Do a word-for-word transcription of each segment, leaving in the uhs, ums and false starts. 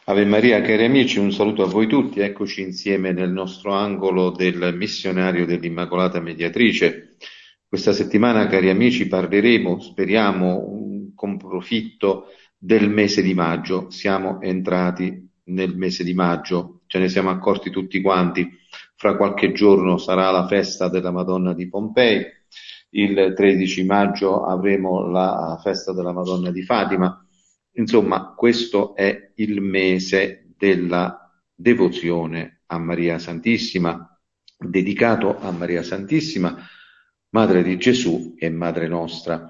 Ave Maria, cari amici, un saluto a voi tutti. Eccoci insieme nel nostro angolo del missionario dell'Immacolata Mediatrice. Questa settimana, cari amici, parleremo, speriamo, un- con profitto del mese di maggio. Siamo entrati nel mese di maggio, ce ne siamo accorti tutti quanti. Fra qualche giorno sarà la festa della Madonna di Pompei. Il tredici maggio avremo la festa della Madonna di Fatima. Insomma, questo è il mese della devozione a Maria Santissima, dedicato a Maria Santissima, Madre di Gesù e Madre nostra.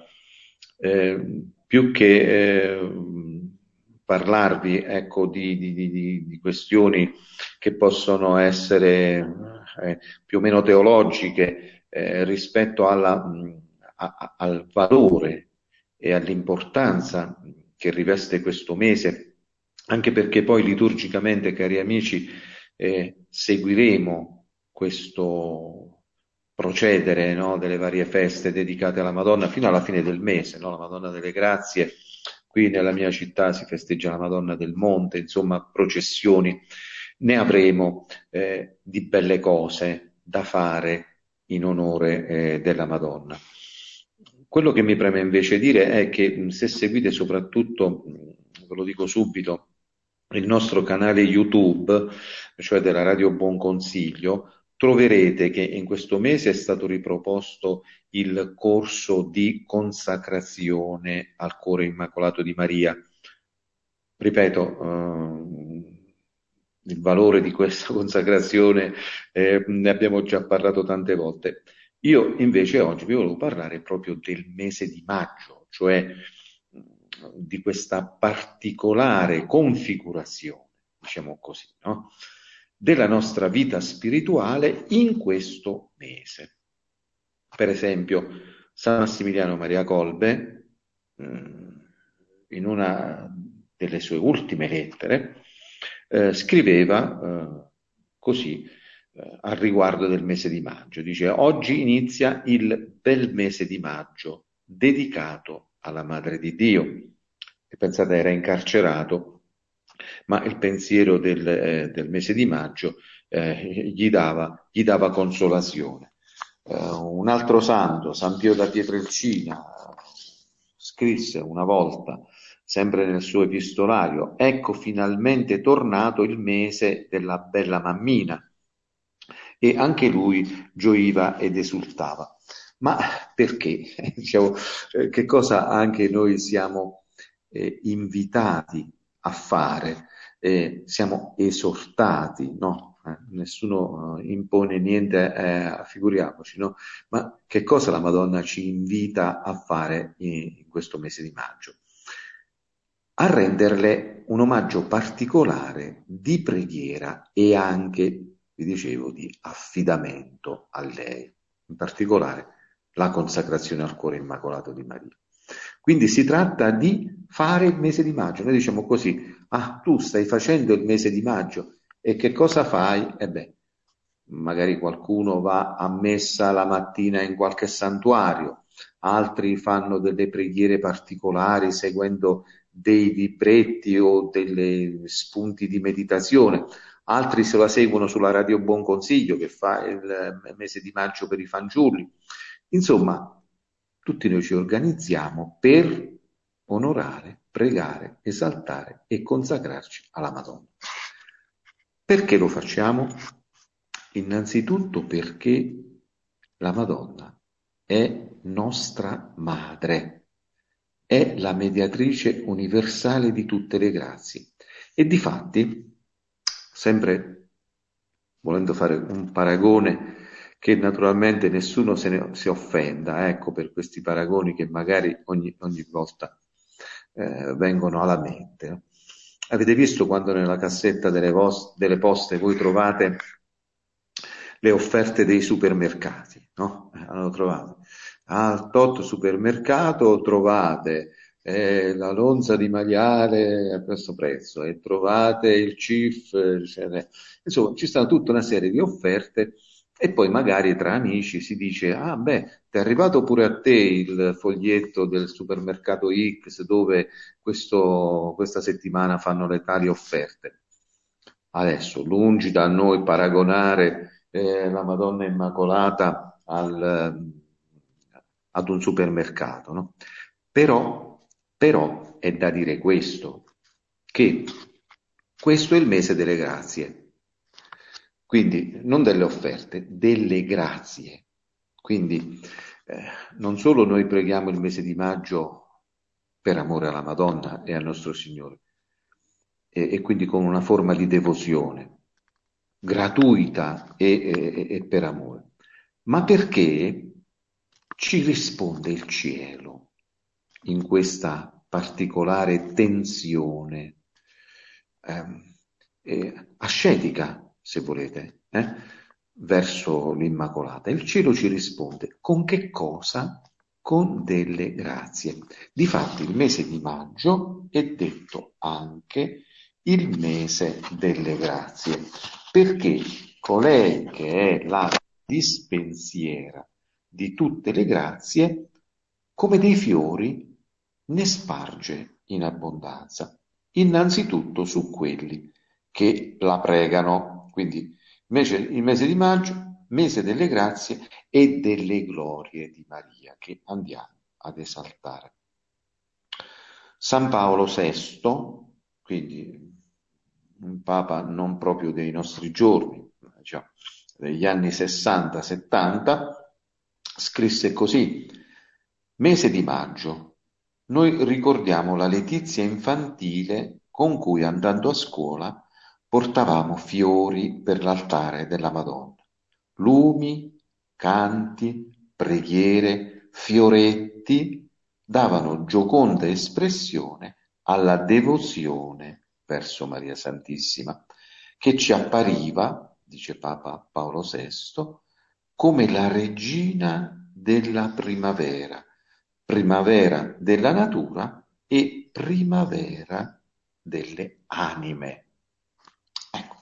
Eh, più che eh, parlarvi, ecco, di, di- di- di questioni che possono essere eh, più o meno teologiche eh, rispetto alla, mh, a- a- al valore e all'importanza che riveste questo mese, anche perché poi liturgicamente, cari amici, eh, seguiremo questo procedere, no, delle varie feste dedicate alla Madonna fino alla fine del mese, no? La Madonna delle Grazie. Qui nella mia città si festeggia la Madonna del Monte, insomma, processioni. Ne avremo eh, di belle cose da fare in onore eh, della Madonna. Quello che mi preme invece dire è che mh, se seguite soprattutto, mh, ve lo dico subito, il nostro canale YouTube, cioè della Radio Buon Consiglio, troverete che in questo mese è stato riproposto il corso di consacrazione al cuore immacolato di Maria. Ripeto, ehm, il valore di questa consacrazione eh, ne abbiamo già parlato tante volte. Io invece oggi vi volevo parlare proprio del mese di maggio, cioè mh, di questa particolare configurazione, diciamo così, no? Della nostra vita spirituale in questo mese. Per esempio, San Massimiliano Maria Colbe, mh, in una delle sue ultime lettere, eh, scriveva eh, così eh, al riguardo del mese di maggio. Dice: oggi inizia il bel mese di maggio dedicato alla Madre di Dio. E pensate, era incarcerato, ma il pensiero del, eh, del mese di maggio eh, gli dava, gli dava consolazione. Eh, un altro santo, San Pio da Pietrelcina, scrisse una volta, sempre nel suo epistolario: ecco finalmente tornato il mese della bella mammina. E anche lui gioiva ed esultava. Ma perché? Diciamo, eh, che cosa anche noi siamo eh, invitati a fare? Eh, siamo esortati, no? Eh, nessuno eh, impone niente, eh, figuriamoci, no? Ma che cosa la Madonna ci invita a fare in, in questo mese di maggio? A renderle un omaggio particolare di preghiera e anche, vi dicevo, di affidamento a lei, in particolare la consacrazione al cuore immacolato di Maria. Quindi si tratta di fare il mese di maggio. Noi diciamo così: ah, tu stai facendo il mese di maggio e che cosa fai? E beh, magari qualcuno va a messa la mattina in qualche santuario, altri fanno delle preghiere particolari seguendo dei libretti o dei spunti di meditazione, altri se la seguono sulla Radio Buon Consiglio che fa il mese di maggio per i fanciulli. Insomma, tutti noi ci organizziamo per onorare, pregare, esaltare e consacrarci alla Madonna. Perché lo facciamo? Innanzitutto perché la Madonna è nostra madre, è la mediatrice universale di tutte le grazie. E difatti, sempre volendo fare un paragone che naturalmente nessuno se ne si offenda, ecco, per questi paragoni che magari ogni, ogni volta eh, vengono alla mente. No? Avete visto quando nella cassetta delle, vos- delle poste voi trovate le offerte dei supermercati, no? Hanno trovato al tot supermercato trovate eh, la lonza di maiale a questo prezzo e trovate il C I F, cioè, insomma ci stanno tutta una serie di offerte E poi magari tra amici si dice, ah beh, ti è arrivato pure a te il foglietto del supermercato X dove questo- questa settimana fanno le tali offerte. Adesso, lungi da noi paragonare eh, la Madonna Immacolata al, ad un supermercato, no? Però, però è da dire questo, che questo è il mese delle grazie, quindi non delle offerte, delle grazie. Quindi eh, non solo noi preghiamo il mese di maggio per amore alla Madonna e al nostro Signore, e, e quindi con una forma di devozione gratuita e, e- e per amore, ma perché ci risponde il cielo in questa particolare tensione ehm, eh, ascetica, se volete, eh, verso l'Immacolata. Il cielo ci risponde con che cosa? Con delle grazie. Difatti il mese di maggio è detto anche il mese delle grazie, perché colei che è la dispensiera di tutte le grazie, come dei fiori, ne sparge in abbondanza, innanzitutto su quelli che la pregano. Quindi invece il mese di maggio, mese delle grazie e delle glorie di Maria, che andiamo ad esaltare. San Paolo sesto, quindi un papa non proprio dei nostri giorni, diciamo, degli anni sessanta settanta, scrisse così: mese di maggio, noi ricordiamo la letizia infantile con cui andando a scuola portavamo fiori per l'altare della Madonna, lumi, canti, preghiere, fioretti davano gioconda espressione alla devozione verso Maria Santissima, che ci appariva, dice Papa Paolo sesto, come la regina della primavera, primavera della natura e primavera delle anime. Ecco.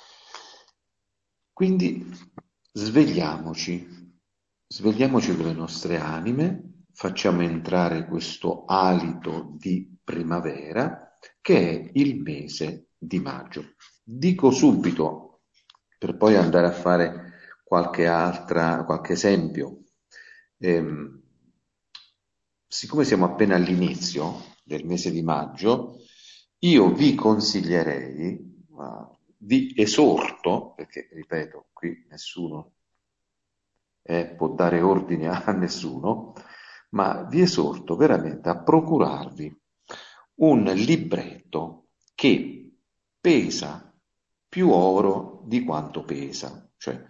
Quindi svegliamoci, svegliamoci con le nostre anime, facciamo entrare questo alito di primavera che è il mese di maggio. Dico subito, per poi andare a fare qualche altra, qualche esempio, ehm, siccome siamo appena all'inizio del mese di maggio, io vi consiglierei, ma vi esorto, perché ripeto, qui nessuno eh, può dare ordine a nessuno, ma vi esorto veramente a procurarvi un libretto che pesa più oro di quanto pesa, cioè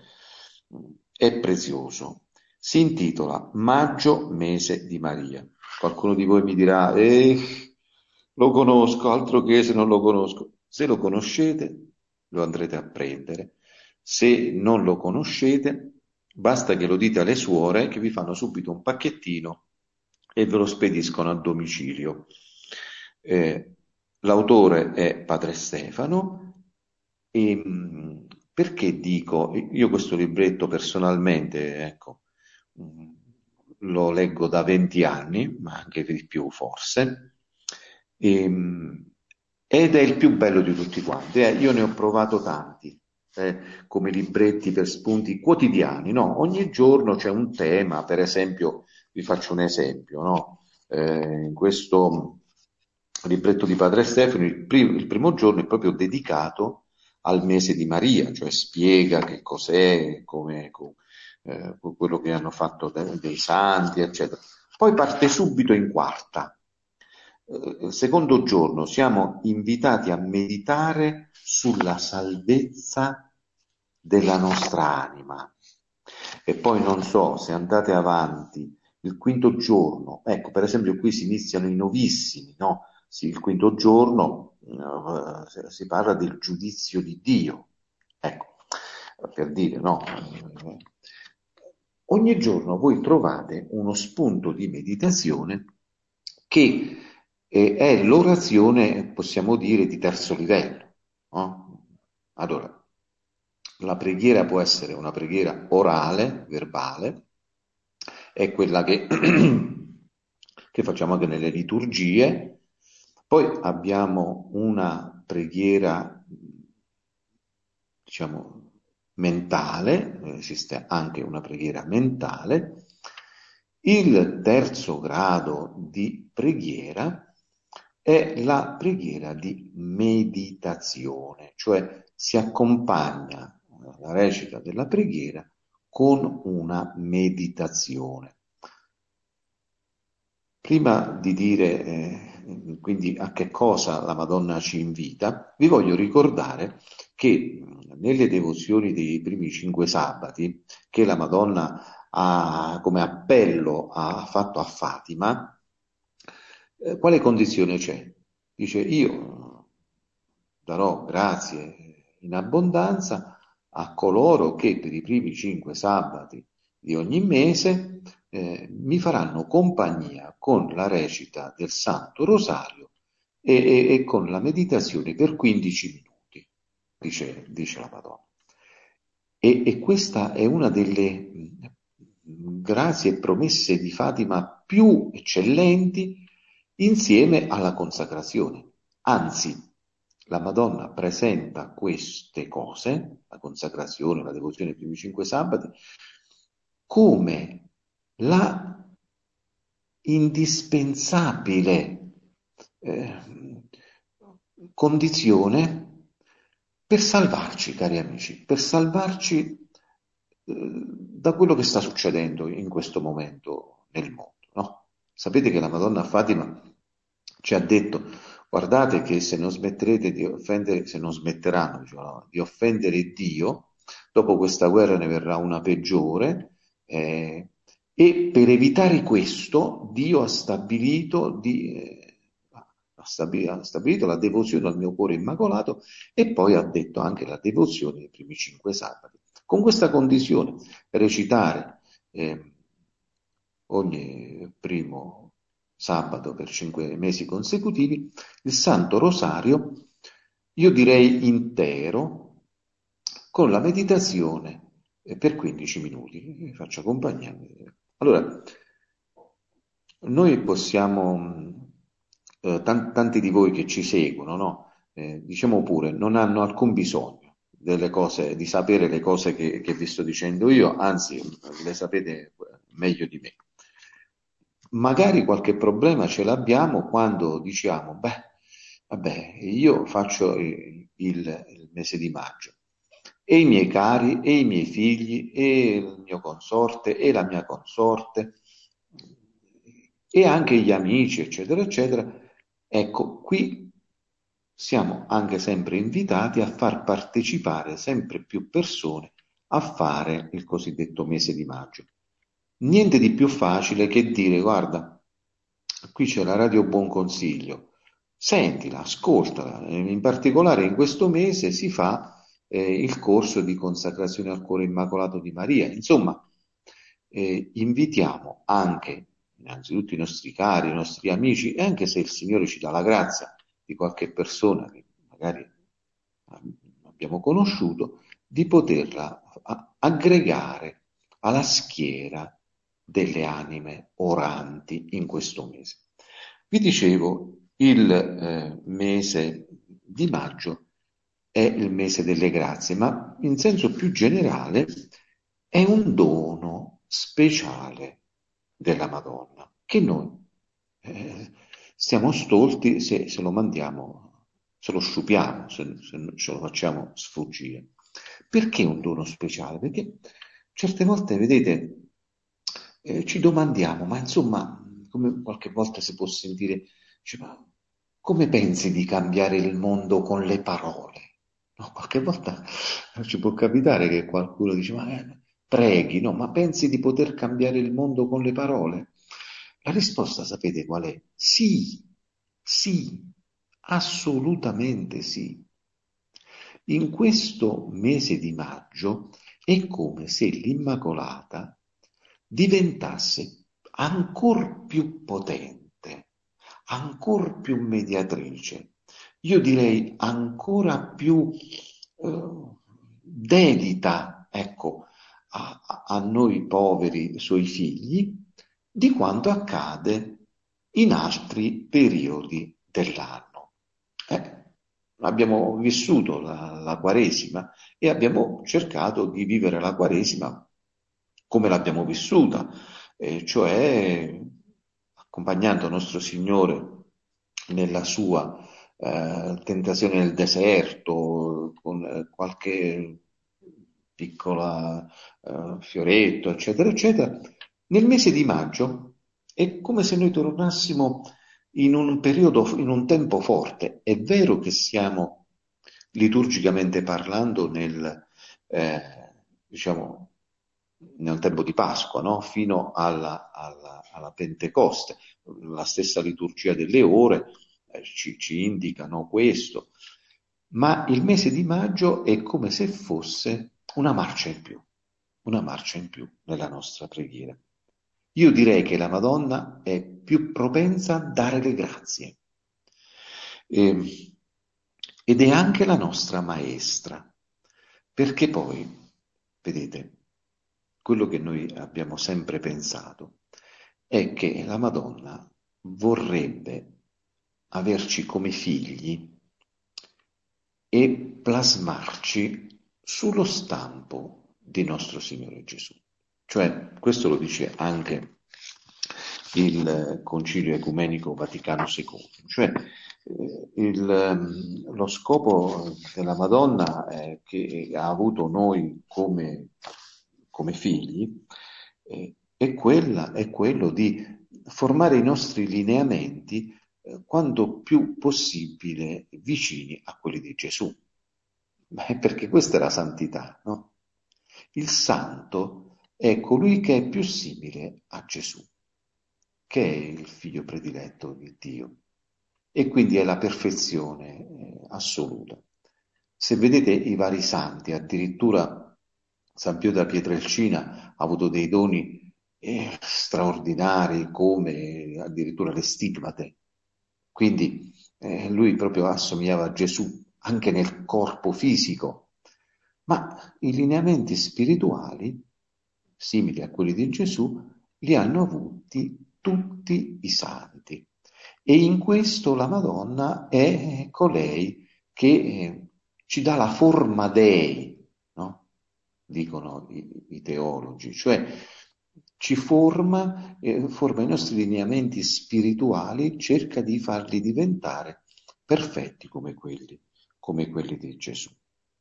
è prezioso. Si intitola Maggio, mese di Maria. Qualcuno di voi mi dirà, eh, lo conosco, altro che se non lo conosco. Se lo conoscete, lo andrete a prendere. Se non lo conoscete, basta che lo dite alle suore che vi fanno subito un pacchettino e ve lo spediscono a domicilio. Eh, l'autore è Padre Stefano e mh, perché dico, io questo libretto personalmente, ecco, mh, lo leggo da venti anni, ma anche di più forse, e, mh, ed è il più bello di tutti quanti. Eh, io ne ho provato tanti, eh, come libretti per spunti quotidiani, no? Ogni giorno c'è un tema, per esempio, vi faccio un esempio, no? Eh, in questo libretto di Padre Stefano, il, prim- il primo giorno è proprio dedicato al mese di Maria, cioè spiega che cos'è, come, co- eh, quello che hanno fatto de- dei santi, eccetera. Poi parte subito in quarta. Eh, il secondo giorno siamo invitati a meditare sulla salvezza della nostra anima. E poi non so se andate avanti il quinto giorno, ecco, per esempio qui si iniziano i novissimi, no? Sì, il quinto giorno eh, si parla del giudizio di Dio, ecco, per dire, no? Ogni giorno voi trovate uno spunto di meditazione che eh, è l'orazione, possiamo dire, di terzo livello, no? Allora, La preghiera può essere una preghiera orale, verbale, è quella che, che facciamo anche nelle liturgie. Poi abbiamo una preghiera, diciamo, mentale, esiste anche una preghiera mentale. Il terzo grado di preghiera è la preghiera di meditazione, cioè si accompagna la recita della preghiera con una meditazione. Prima di dire eh, quindi a che cosa la Madonna ci invita, vi voglio ricordare che nelle devozioni dei primi cinque sabati, che la Madonna ha come appello ha fatto a Fatima, eh, quale condizione c'è? Dice: io darò grazie in abbondanza a coloro che per i primi cinque sabati di ogni mese eh, mi faranno compagnia con la recita del Santo Rosario e, e, e con la meditazione per quindici minuti, dice, dice la Madonna. E, e questa è una delle grazie e promesse di Fatima più eccellenti insieme alla consacrazione. Anzi, la Madonna presenta queste cose, la consacrazione, la devozione ai primi cinque sabati, come la indispensabile eh, condizione per salvarci, cari amici, per salvarci eh, da quello che sta succedendo in questo momento nel mondo, no? Sapete che la Madonna Fatima ci ha detto: guardate che se non smetterete di offendere, se non smetteranno, diciamo, di offendere Dio, dopo questa guerra ne verrà una peggiore, eh, e per evitare questo Dio ha stabilito, di, eh, ha stabilito, ha stabilito la devozione al mio cuore immacolato, e poi ha detto anche la devozione dei primi cinque sabati. Con questa condizione, recitare eh, ogni primo sabato per cinque mesi consecutivi il Santo Rosario, io direi intero, con la meditazione per quindici minuti, vi faccio compagnia. Allora, noi possiamo, eh, tan- tanti di voi che ci seguono, no? Eh, diciamo pure, non hanno alcun bisogno delle cose, di sapere le cose che, che vi sto dicendo io, anzi, le sapete meglio di me. Magari qualche problema ce l'abbiamo quando diciamo: beh, vabbè, io faccio il, il- il mese di maggio, e i miei cari, e i miei figli, e il mio consorte, e la mia consorte, e anche gli amici, eccetera, eccetera. Ecco, qui siamo anche sempre invitati a far partecipare sempre più persone a fare il cosiddetto mese di maggio. Niente di più facile che dire: guarda, qui c'è la Radio Buon Consiglio, sentila, ascoltala. In particolare in questo mese si fa eh, il corso di consacrazione al cuore immacolato di Maria. Insomma, eh, invitiamo anche innanzitutto i nostri cari, i nostri amici, e anche se il Signore ci dà la grazia di qualche persona che magari abbiamo conosciuto, di poterla aggregare alla schiera delle anime oranti in questo mese. Vi dicevo, il eh, mese di maggio è il mese delle grazie, ma in senso più generale è un dono speciale della Madonna, che noi eh, stiamo stolti se, se lo mandiamo, se lo sciupiamo, se, se ce lo facciamo sfuggire. Perché un dono speciale? Perché certe volte, vedete, eh, ci domandiamo: ma insomma, come qualche volta si può sentire, dice, ma come pensi di cambiare il mondo con le parole? No, qualche volta ci può capitare che qualcuno dice: ma eh, preghi, no, ma pensi di poter cambiare il mondo con le parole? La risposta sapete qual è? Sì, sì, assolutamente sì. In questo mese di maggio è come se l'Immacolata diventasse ancor più potente, ancor più mediatrice, io direi ancora più eh, dedita, ecco, a, a- a noi poveri suoi figli, di quanto accade in altri periodi dell'anno. Eh, abbiamo vissuto la, la Quaresima e abbiamo cercato di vivere la Quaresima come l'abbiamo vissuta, eh, cioè accompagnando nostro Signore nella sua eh, tentazione nel deserto, con eh, qualche piccola eh, fioretto, eccetera, eccetera. Nel mese di maggio è come se noi tornassimo in un periodo, in un tempo forte. È vero che siamo liturgicamente parlando nel, eh, diciamo, nel tempo di Pasqua, no? Fino alla, alla, alla Pentecoste. La stessa liturgia delle ore eh, ci, ci indicano questo, ma il mese di maggio è come se fosse una marcia in più, una marcia in più nella nostra preghiera. Io direi che la Madonna è più propensa a dare le grazie. E, ed è anche la nostra maestra, perché poi, vedete, quello che noi abbiamo sempre pensato è che la Madonna vorrebbe averci come figli e plasmarci sullo stampo di nostro Signore Gesù. Cioè, questo lo dice anche il Concilio Ecumenico Vaticano secondo, cioè eh, il, ehm, lo scopo della Madonna eh, che ha avuto noi come, come figli eh, è, quella, è quello di formare i nostri lineamenti eh, quanto più possibile vicini a quelli di Gesù. Beh, perché questa è la santità, no? Il santo è colui che è più simile a Gesù, che è il figlio prediletto di Dio, e quindi è la perfezione eh, assoluta. Se vedete i vari santi, addirittura San Pio da Pietrelcina ha avuto dei doni eh, straordinari come addirittura le stigmate, quindi eh, lui proprio assomigliava a Gesù anche nel corpo fisico, ma i lineamenti spirituali, simili a quelli di Gesù, li hanno avuti tutti i santi. E in questo la Madonna è colei che eh, ci dà la forma Dei, no? Dicono i, i teologi, cioè ci forma, eh, forma i nostri lineamenti spirituali, cerca di farli diventare perfetti come quelli, come quelli di Gesù.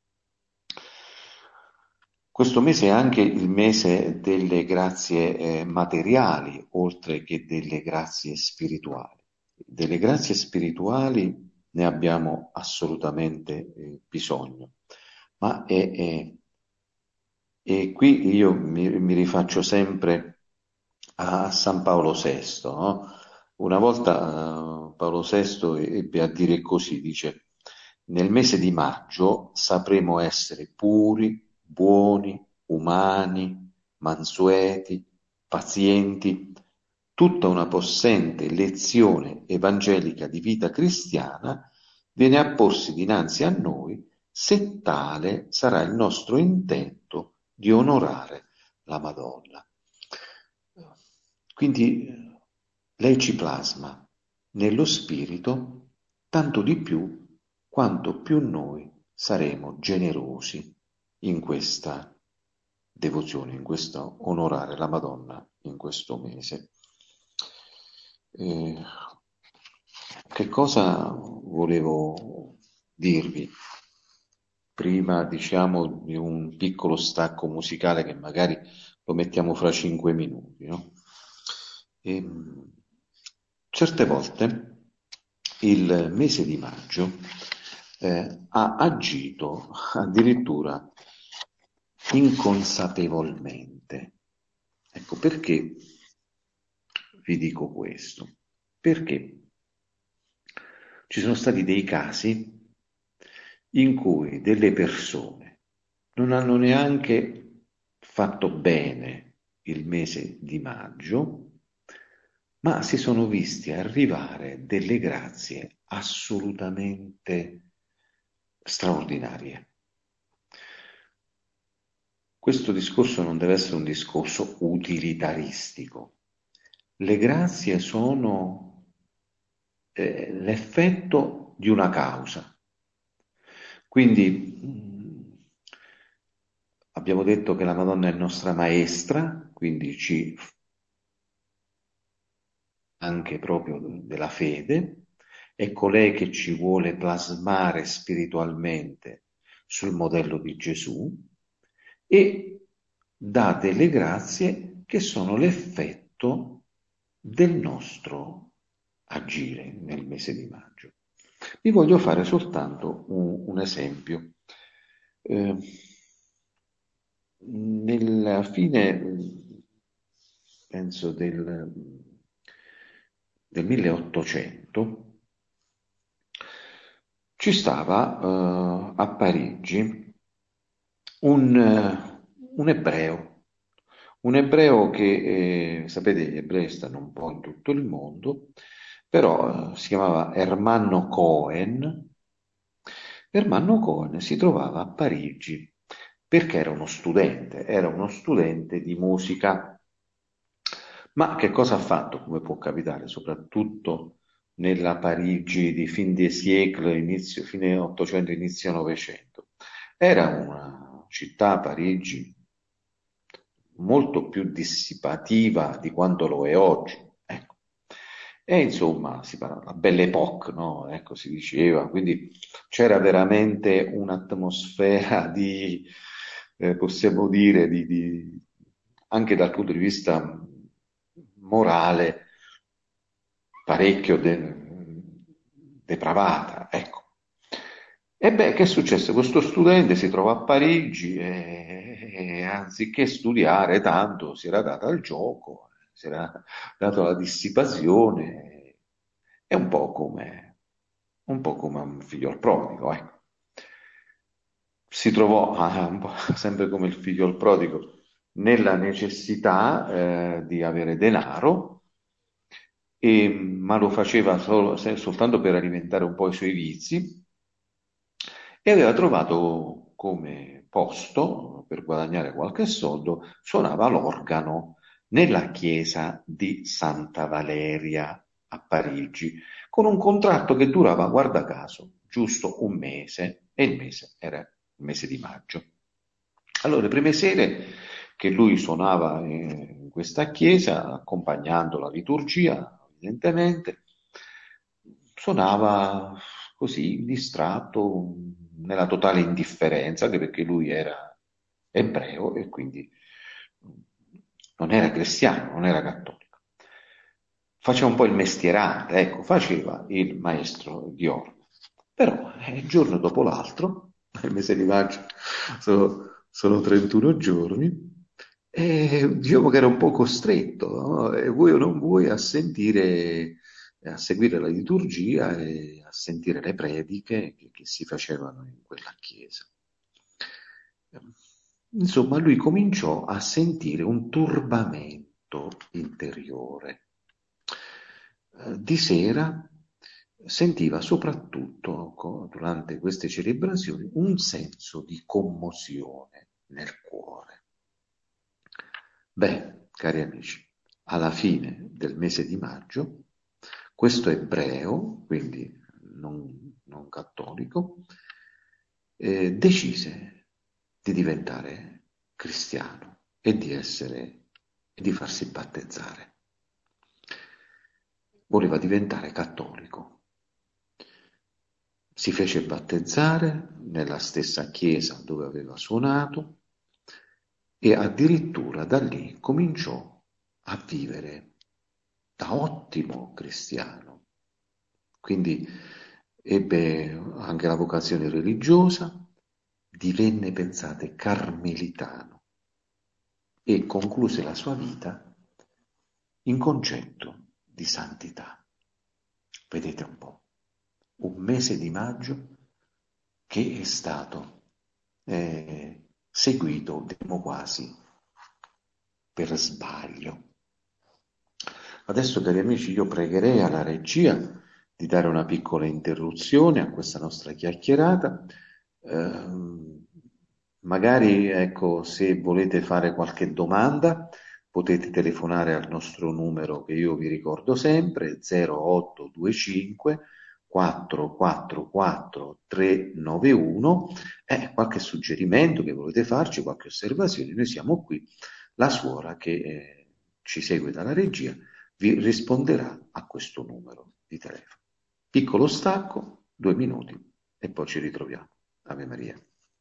Questo mese è anche il mese delle grazie eh, materiali, oltre che delle grazie spirituali. Delle grazie spirituali ne abbiamo assolutamente eh, bisogno, ma è, è- e qui io mi, mi rifaccio sempre a San Paolo sesto, no? Una volta eh, Paolo sesto ebbe a dire così, dice, nel mese di maggio sapremo essere puri, buoni, umani, mansueti, pazienti, tutta una possente lezione evangelica di vita cristiana viene a porsi dinanzi a noi se tale sarà il nostro intento di onorare la Madonna. Quindi eh, lei ci plasma nello spirito tanto di più quanto più noi saremo generosi in questa devozione, in questo onorare la Madonna in questo mese. Eh, che cosa volevo dirvi? Prima, diciamo, di un piccolo stacco musicale che magari lo mettiamo fra cinque minuti, no? E, certe volte il mese di maggio eh, ha agito addirittura inconsapevolmente. Ecco perché vi dico questo. Perché ci sono stati dei casi in cui delle persone non hanno neanche fatto bene il mese di maggio, ma si sono visti arrivare delle grazie assolutamente straordinarie. questo discorso non deve essere un discorso utilitaristico. Le grazie sono eh, l'effetto di una causa. Quindi mh, abbiamo detto che la Madonna è nostra maestra, quindi ci anche proprio della fede, è colei che ci vuole plasmare spiritualmente sul modello di Gesù e dà delle grazie che sono l'effetto del nostro agire nel mese di maggio. Vi voglio fare soltanto un, un esempio. Eh, nella fine, penso, del, del milleottocento, ci stava eh, a Parigi un, eh, un ebreo, un ebreo che, eh, sapete, gli ebrei stanno un po' in tutto il mondo, però eh, si chiamava Ermanno Cohen. Ermanno Cohen si trovava a Parigi perché era uno studente, era uno studente di musica. Ma che cosa ha fatto, come può capitare, soprattutto nella Parigi di fin des siècle, inizio, fine ottocento, inizio novecento? Era una città, Parigi, molto più dissipativa di quanto lo è oggi. Ecco. E insomma, si parla, la Belle Époque, no? Ecco, si diceva, quindi c'era veramente un'atmosfera di, eh, possiamo dire, di, di- anche dal punto di vista morale, parecchio de- depravata, ecco. E beh, che è successo? Questo studente si trova a Parigi e, e anziché studiare tanto si era dato al gioco, si era dato alla dissipazione, è un po' come, un po' come un figlio al prodigo, ecco. Si trovò, ah, un po' sempre come il figlio al prodigo, nella necessità eh, di avere denaro, e, ma lo faceva solo- se- soltanto per alimentare un po' i suoi vizi e aveva trovato come posto per guadagnare qualche soldo, suonava l'organo nella chiesa di Santa Valeria a Parigi, con un contratto che durava, guarda caso, giusto un mese, e il mese era il mese di maggio. Allora, le prime sere che lui suonava in questa chiesa, accompagnando la liturgia, evidentemente, suonava così, distratto, nella totale indifferenza, anche perché lui era ebreo e quindi non era cristiano, non era cattolico. Faceva un po' il mestierante, ecco, faceva il maestro di organo. Però, eh, giorno dopo l'altro, nel mese di maggio sono, sono trentuno giorni, e diciamo che era un po' costretto, no? E vuoi o non vuoi, a sentire, a seguire la liturgia e a sentire le prediche che, che si facevano in quella chiesa. Insomma, lui cominciò a sentire un turbamento interiore. Eh, Di sera sentiva soprattutto co- durante queste celebrazioni un senso di commozione nel cuore. Beh, cari amici, alla fine del mese di maggio, questo ebreo, quindi non, non cattolico, eh, decise di diventare cristiano e di essere, e di farsi battezzare. Voleva diventare cattolico. Si fece battezzare nella stessa chiesa dove aveva suonato e addirittura da lì cominciò a vivere da ottimo cristiano. Quindi ebbe anche la vocazione religiosa, divenne, pensate, carmelitano e concluse la sua vita in concetto di santità. Vedete un po', un mese di maggio che è stato eh, seguito, diciamo quasi, per sbaglio. Adesso, cari amici, io pregherei alla regia di dare una piccola interruzione a questa nostra chiacchierata. Ehm, magari, ecco, se volete fare qualche domanda, potete telefonare al nostro numero che io vi ricordo sempre, zero otto due cinque quattro quattro quattro tre nove uno, e qualche suggerimento che volete farci, qualche osservazione, noi siamo qui. La suora che eh, ci segue dalla regia vi risponderà a questo numero di telefono. Piccolo stacco, due minuti, e poi ci ritroviamo. Ave Maria.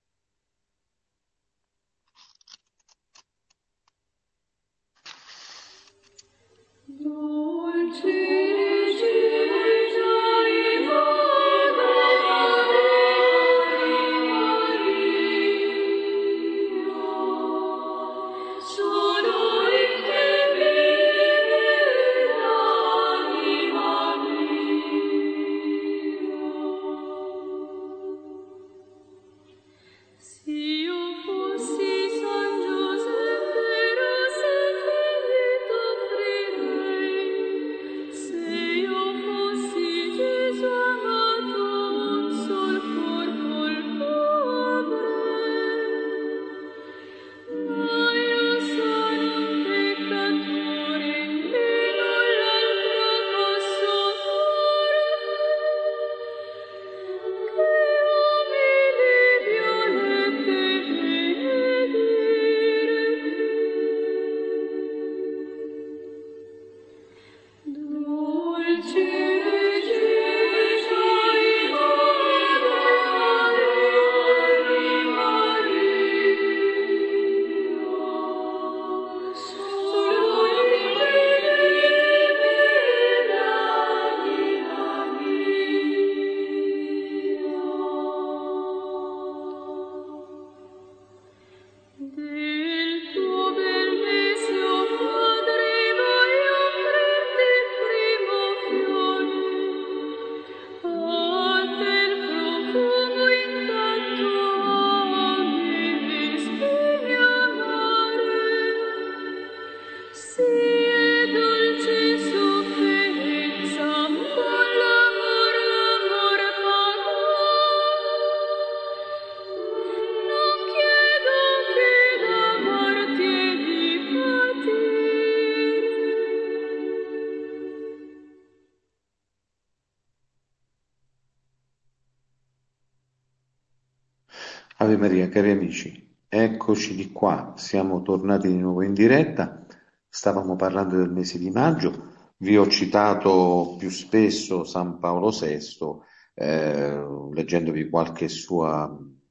Ave Maria, cari amici, eccoci di qua, siamo tornati di nuovo in diretta, stavamo parlando del mese di maggio, vi ho citato più spesso San Paolo sesto, eh, leggendovi qualche sua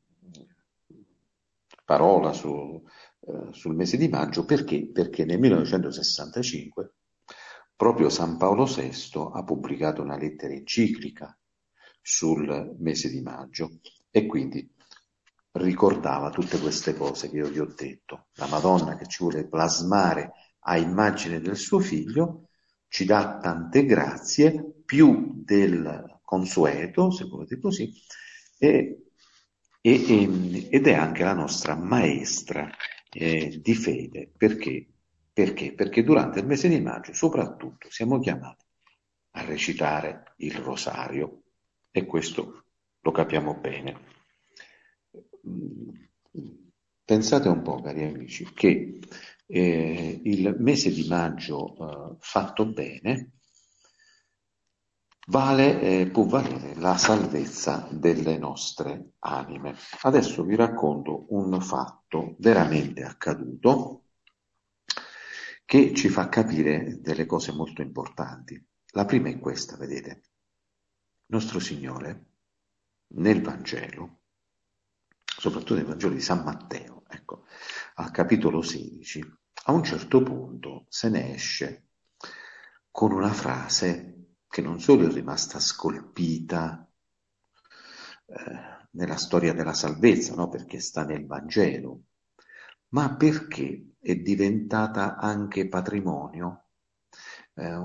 parola su, eh, sul mese di maggio, perché? Perché nel millenovecentosessantacinque proprio San Paolo sesto ha pubblicato una lettera enciclica sul mese di maggio e quindi ricordava tutte queste cose che io vi ho detto. La Madonna che ci vuole plasmare a immagine del suo figlio ci dà tante grazie, più del consueto, se volete così, e, e, e, ed è anche la nostra maestra eh, di fede. Perché? Perché? Perché durante il mese di maggio soprattutto siamo chiamati a recitare il rosario, e questo lo capiamo bene. Pensate un po', cari amici, che eh, il mese di maggio eh, fatto bene vale, eh, può valere la salvezza delle nostre anime. Adesso vi racconto un fatto veramente accaduto che ci fa capire delle cose molto importanti. La prima è questa, vedete. Nostro Signore, nel Vangelo, soprattutto nel Vangelo di San Matteo, ecco, al capitolo sedici, a un certo punto se ne esce con una frase che non solo è rimasta scolpita eh, nella storia della salvezza, no? Perché sta nel Vangelo, ma perché è diventata anche patrimonio, eh,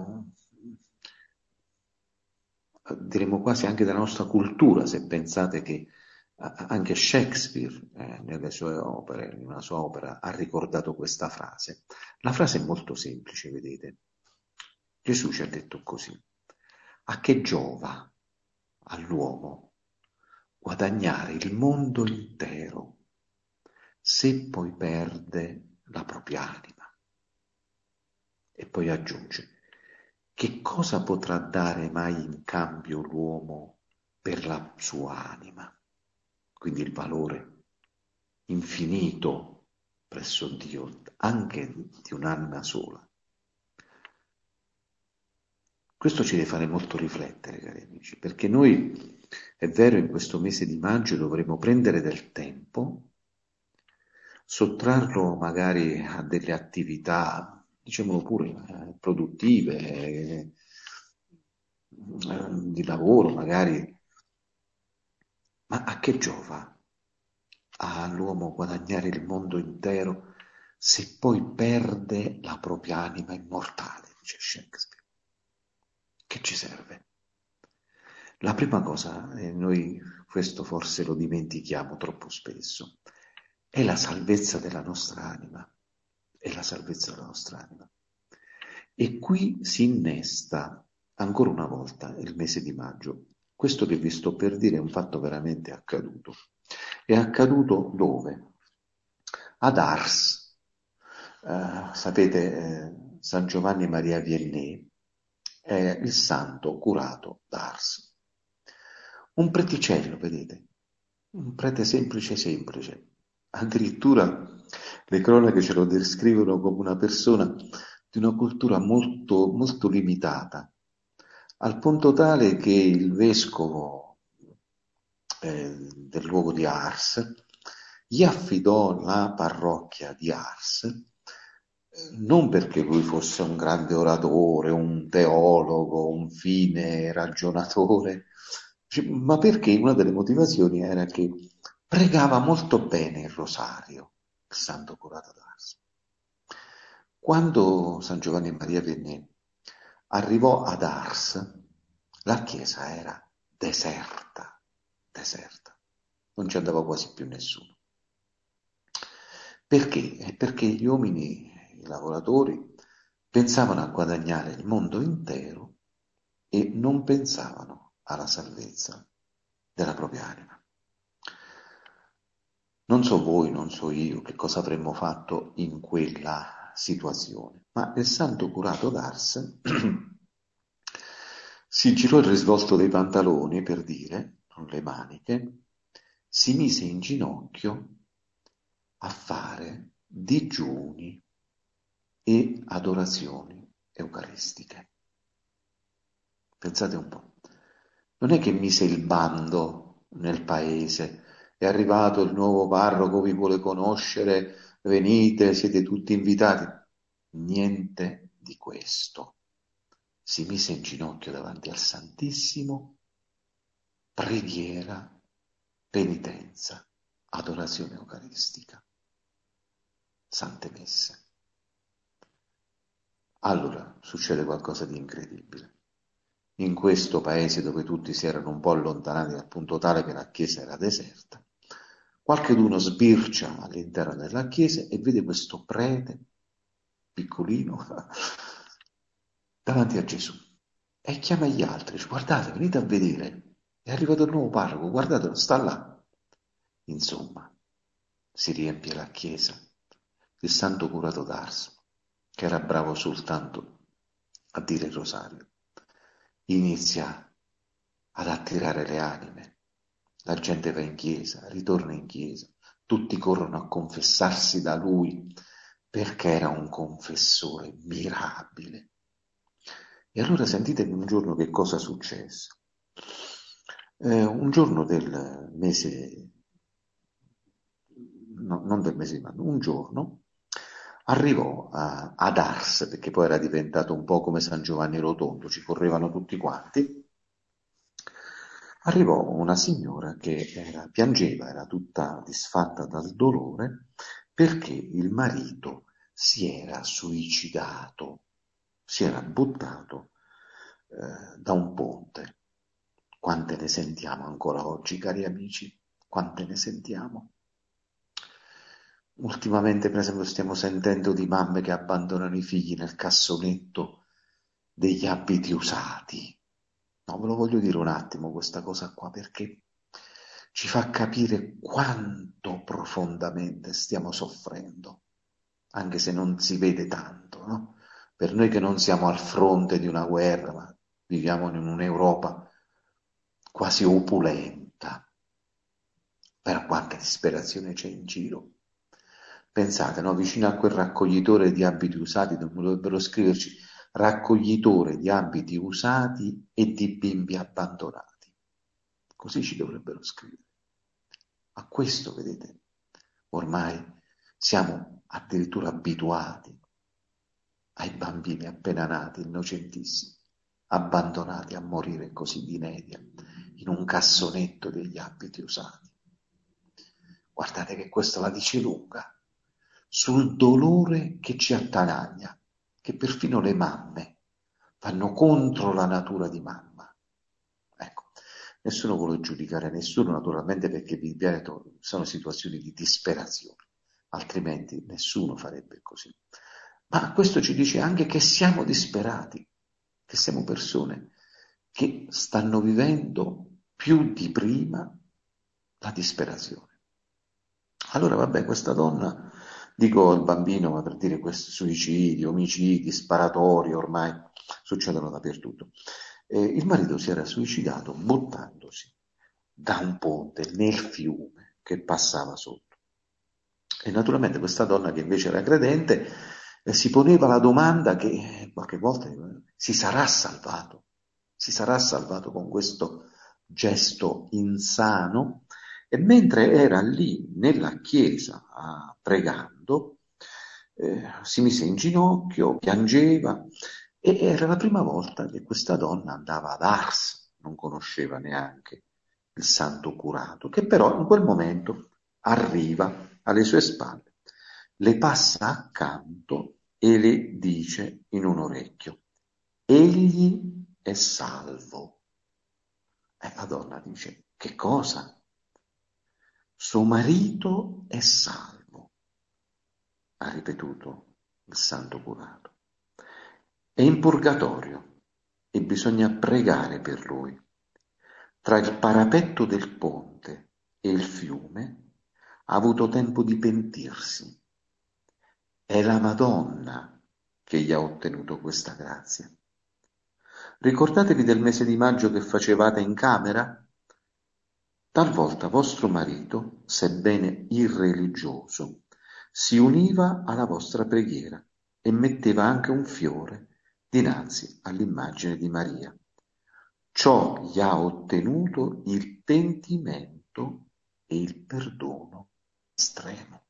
diremmo quasi anche della nostra cultura, se pensate che anche Shakespeare eh, nelle sue opere, in una sua opera, ha ricordato questa frase. La frase è molto semplice, vedete. Gesù ci ha detto così: a che giova all'uomo guadagnare il mondo intero se poi perde la propria anima. E poi aggiunge, che cosa potrà dare mai in cambio l'uomo per la sua anima? Quindi il valore infinito presso Dio, anche di un'anima sola. Questo ci deve fare molto riflettere, cari amici, perché noi, è vero, in questo mese di maggio dovremo prendere del tempo, sottrarlo magari a delle attività, diciamolo pure, eh, produttive, eh, di lavoro magari, ma a che giova all'uomo guadagnare il mondo intero se poi perde la propria anima immortale, dice Shakespeare? Che ci serve? La prima cosa, e noi questo forse lo dimentichiamo troppo spesso, è la salvezza della nostra anima. È la salvezza della nostra anima. E qui si innesta ancora una volta il mese di maggio. Questo che vi sto per dire è un fatto veramente accaduto. È accaduto dove? Ad Ars. Eh, sapete, eh, San Giovanni Maria Vianney è il santo curato d'Ars. Un preticello, vedete, un prete semplice semplice. Addirittura le cronache ce lo descrivono come una persona di una cultura molto, molto limitata, al punto tale che il vescovo eh, del luogo di Ars gli affidò la parrocchia di Ars, eh, non perché lui fosse un grande oratore, un teologo, un fine ragionatore, ma perché una delle motivazioni era che pregava molto bene il rosario, il santo curato d'Ars. Quando San Giovanni Maria Vianney arrivò ad Ars, la chiesa era deserta, deserta, non ci andava quasi più nessuno. Perché? Perché gli uomini, i lavoratori, pensavano a guadagnare il mondo intero e non pensavano alla salvezza della propria anima. Non so voi, non so io che cosa avremmo fatto in quella situazione, ma il santo curato d'Ars si girò il risvolto dei pantaloni, per dire, con le maniche, si mise in ginocchio a fare digiuni e adorazioni eucaristiche. Pensate un po', non è che mise il bando nel paese, è arrivato il nuovo parroco, vi vuole conoscere, venite, siete tutti invitati. Niente di questo. Si mise in ginocchio davanti al Santissimo, preghiera, penitenza, adorazione eucaristica, sante messe. Allora succede qualcosa di incredibile. In questo paese dove tutti si erano un po' allontanati al punto tale che la chiesa era deserta, qualcheduno sbircia all'interno della chiesa e vede questo prete piccolino davanti a Gesù e chiama gli altri, dice, guardate, venite a vedere, è arrivato il nuovo parroco, guardatelo, sta là. Insomma, si riempie la chiesa. Il santo curato d'Ars, che era bravo soltanto a dire il rosario, inizia ad attirare le anime. La gente va in chiesa, ritorna in chiesa, tutti corrono a confessarsi da lui perché era un confessore mirabile. E allora sentite un giorno che cosa successe. Eh, un giorno del mese, no, non del mese di maggio, un giorno arrivò a, ad Ars, perché poi era diventato un po' come San Giovanni Rotondo, ci correvano tutti quanti. Arrivò una signora che era, piangeva, era tutta disfatta dal dolore perché il marito si era suicidato, si era buttato eh, da un ponte. Quante ne sentiamo ancora oggi, cari amici? Quante ne sentiamo? Ultimamente, per esempio, stiamo sentendo di mamme che abbandonano i figli nel cassonetto degli abiti usati. No, ve lo voglio dire un attimo questa cosa qua, perché ci fa capire quanto profondamente stiamo soffrendo, anche se non si vede tanto, no? Per noi che non siamo al fronte di una guerra, ma viviamo in un'Europa quasi opulenta, per quanta disperazione c'è in giro. Pensate, no? Vicino a quel raccoglitore di abiti usati dovrebbero scriverci raccoglitore di abiti usati e di bimbi abbandonati. Così ci dovrebbero scrivere. A questo, vedete, ormai siamo addirittura abituati ai bambini appena nati, innocentissimi, abbandonati a morire così di inedia in un cassonetto degli abiti usati. Guardate che questo la dice lunga sul dolore che ci attanaglia, che perfino le mamme vanno contro la natura di mamma. Ecco, nessuno vuole giudicare nessuno, naturalmente, perché vi ripeto, sono situazioni di disperazione, altrimenti nessuno farebbe così. Ma questo ci dice anche che siamo disperati, che siamo persone che stanno vivendo più di prima la disperazione. Allora, vabbè, questa donna, dico il bambino, ma per dire questi suicidi, omicidi, sparatori, ormai succedono dappertutto. Eh, il marito si era suicidato buttandosi da un ponte nel fiume che passava sotto. E naturalmente questa donna, che invece era credente, eh, si poneva la domanda che eh, qualche volta eh, si sarà salvato, si sarà salvato con questo gesto insano. E mentre era lì nella chiesa ah, pregando, eh, si mise in ginocchio, piangeva, e era la prima volta che questa donna andava ad Ars, non conosceva neanche il santo curato, che però in quel momento arriva alle sue spalle, le passa accanto e le dice in un orecchio: egli è salvo. E la donna dice: che cosa? Suo marito è salvo, ha ripetuto il santo curato. È in purgatorio e bisogna pregare per lui. Tra il parapetto del ponte e il fiume ha avuto tempo di pentirsi. È la Madonna che gli ha ottenuto questa grazia. Ricordatevi del mese di maggio che facevate in camera? Talvolta vostro marito, sebbene irreligioso, si univa alla vostra preghiera e metteva anche un fiore dinanzi all'immagine di Maria. Ciò gli ha ottenuto il pentimento e il perdono estremo.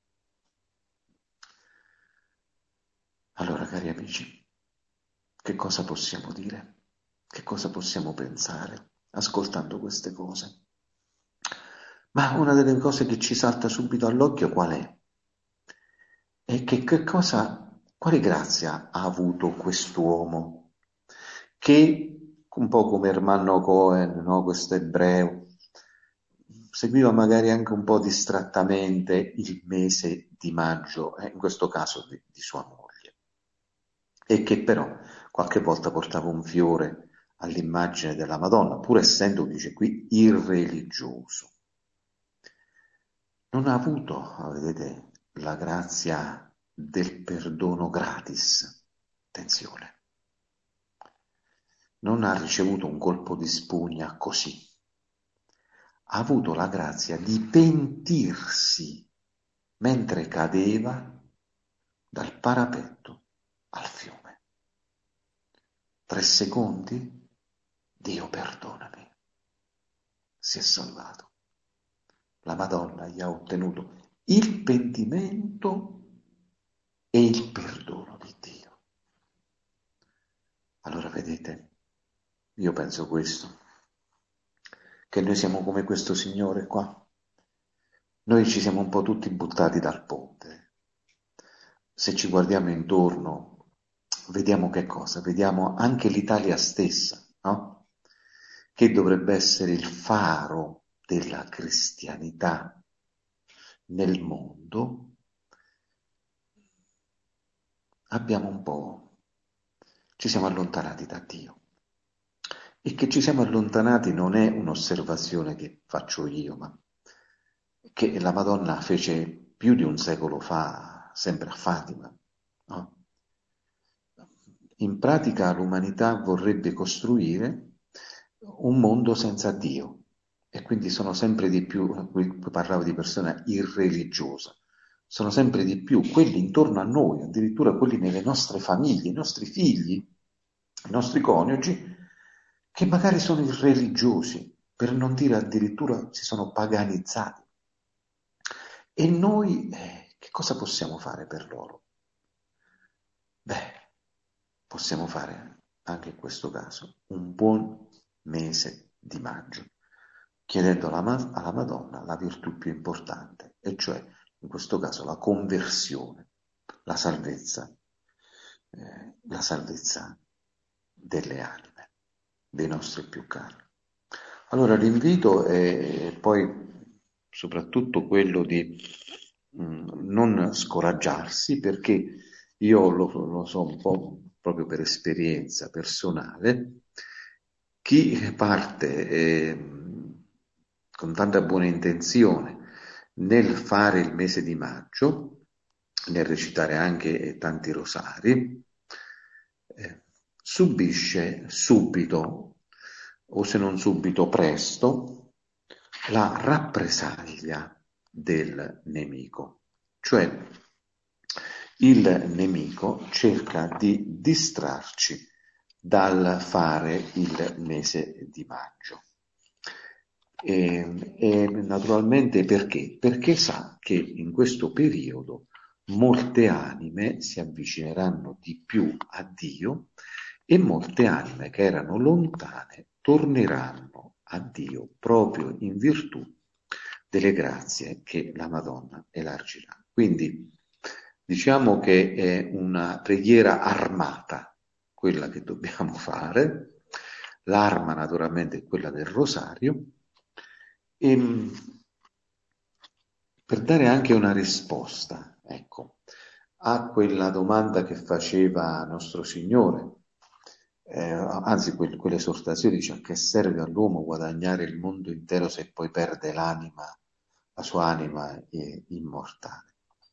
Allora, cari amici, che cosa possiamo dire? Che cosa possiamo pensare ascoltando queste cose? Ma una delle cose che ci salta subito all'occhio qual è? È che, che cosa, quale grazia ha avuto quest'uomo che, un po' come Ermanno Cohen, no, questo ebreo, seguiva magari anche un po' distrattamente il mese di maggio, eh, in questo caso di, di sua moglie, e che però qualche volta portava un fiore all'immagine della Madonna, pur essendo, dice qui, irreligioso. Non ha avuto, vedete, la grazia del perdono gratis. Attenzione. Non ha ricevuto un colpo di spugna così. Ha avuto la grazia di pentirsi mentre cadeva dal parapetto al fiume. Tre secondi? Dio perdonami. Si è salvato. La Madonna gli ha ottenuto il pentimento e il perdono di Dio. Allora vedete, io penso questo, che noi siamo come questo signore qua. Noi ci siamo un po' tutti buttati dal ponte. Se ci guardiamo intorno, vediamo che cosa? Vediamo anche l'Italia stessa, no? Che dovrebbe essere il faro della cristianità nel mondo. Abbiamo un po', ci siamo allontanati da Dio. E che ci siamo allontanati non è un'osservazione che faccio io, ma che la Madonna fece più di un secolo fa, sempre a Fatima, no? In pratica l'umanità vorrebbe costruire un mondo senza Dio e quindi sono sempre di più, qui parlavo di persona irreligiosa, sono sempre di più quelli intorno a noi, addirittura quelli nelle nostre famiglie, i nostri figli, i nostri coniugi, che magari sono irreligiosi, per non dire addirittura si sono paganizzati. E noi eh, che cosa possiamo fare per loro? Beh, possiamo fare anche in questo caso un buon mese di maggio, chiedendo alla, Ma- alla Madonna la virtù più importante, e cioè in questo caso la conversione, la salvezza, eh, la salvezza delle anime, dei nostri più cari. Allora l'invito è poi soprattutto quello di mh, non scoraggiarsi, perché io lo, lo so un po' proprio per esperienza personale, chi parte eh, con tanta buona intenzione nel fare il mese di maggio, nel recitare anche tanti rosari, eh, subisce subito, o se non subito, presto, la rappresaglia del nemico. Cioè il nemico cerca di distrarci dal fare il mese di maggio. E, e naturalmente perché? Perché sa che in questo periodo molte anime si avvicineranno di più a Dio e molte anime che erano lontane torneranno a Dio proprio in virtù delle grazie che la Madonna elargirà. Quindi diciamo che è una preghiera armata quella che dobbiamo fare, l'arma naturalmente è quella del rosario, e per dare anche una risposta, ecco, a quella domanda che faceva nostro Signore, eh, anzi que- quell'esortazione dice: a che serve all'uomo guadagnare il mondo intero se poi perde l'anima, la sua anima è immortale.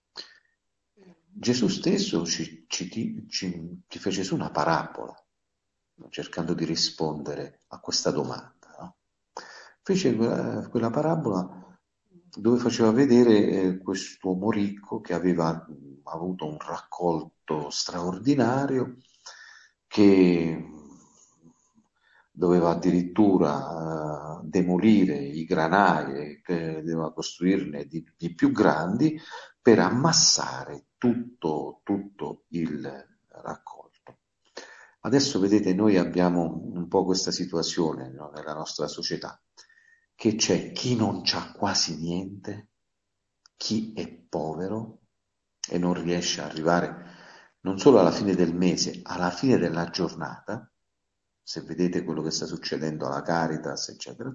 Gesù stesso ci, ci, ci, ci fece su una parabola, cercando di rispondere a questa domanda, no? Fece quella, quella parabola dove faceva vedere eh, quest'uomo ricco che aveva mh, avuto un raccolto straordinario, che doveva addirittura eh, demolire i granai, che doveva costruirne di, di più grandi per ammassare tutto, tutto il raccolto. Adesso vedete, noi abbiamo un po' questa situazione, no, nella nostra società, che c'è chi non c'ha quasi niente, chi è povero e non riesce ad arrivare non solo alla fine del mese, alla fine della giornata, se vedete quello che sta succedendo alla Caritas, eccetera.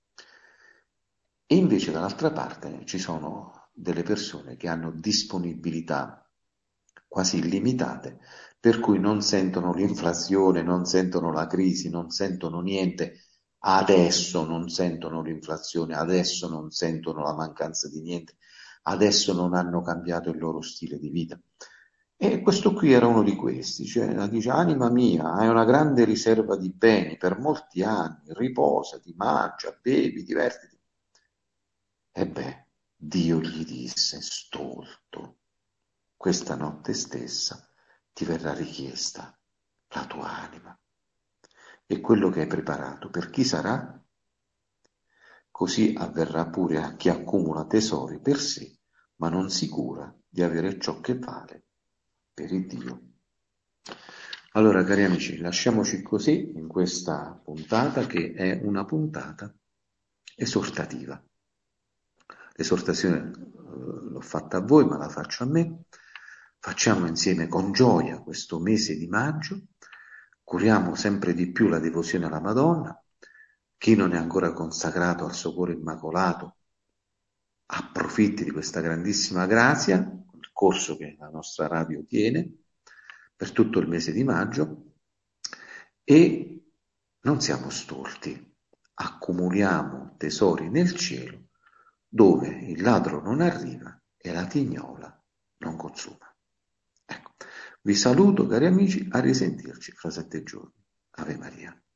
E invece dall'altra parte ci sono delle persone che hanno disponibilità quasi illimitate, per cui non sentono l'inflazione, non sentono la crisi, non sentono niente, adesso non sentono l'inflazione, adesso non sentono la mancanza di niente, adesso non hanno cambiato il loro stile di vita. E questo qui era uno di questi, cioè dice: anima mia, hai una grande riserva di beni per molti anni, riposati, mangia, bevi, divertiti. E beh, Dio gli disse, stolto, questa notte stessa ti verrà richiesta la tua anima. E quello che hai preparato per chi sarà? Così avverrà pure a chi accumula tesori per sé, ma non si cura di avere ciò che vale per il Dio. Allora, cari amici, lasciamoci così in questa puntata, che è una puntata esortativa. L'esortazione eh, l'ho fatta a voi, ma la faccio a me. Facciamo insieme con gioia questo mese di maggio, curiamo sempre di più la devozione alla Madonna. Chi non è ancora consacrato al suo cuore immacolato, approfitti di questa grandissima grazia, il corso che la nostra radio tiene per tutto il mese di maggio, e non siamo stolti, accumuliamo tesori nel cielo dove il ladro non arriva e la tignola non consuma. Ecco, vi saluto cari amici, a risentirci fra sette giorni. Ave Maria.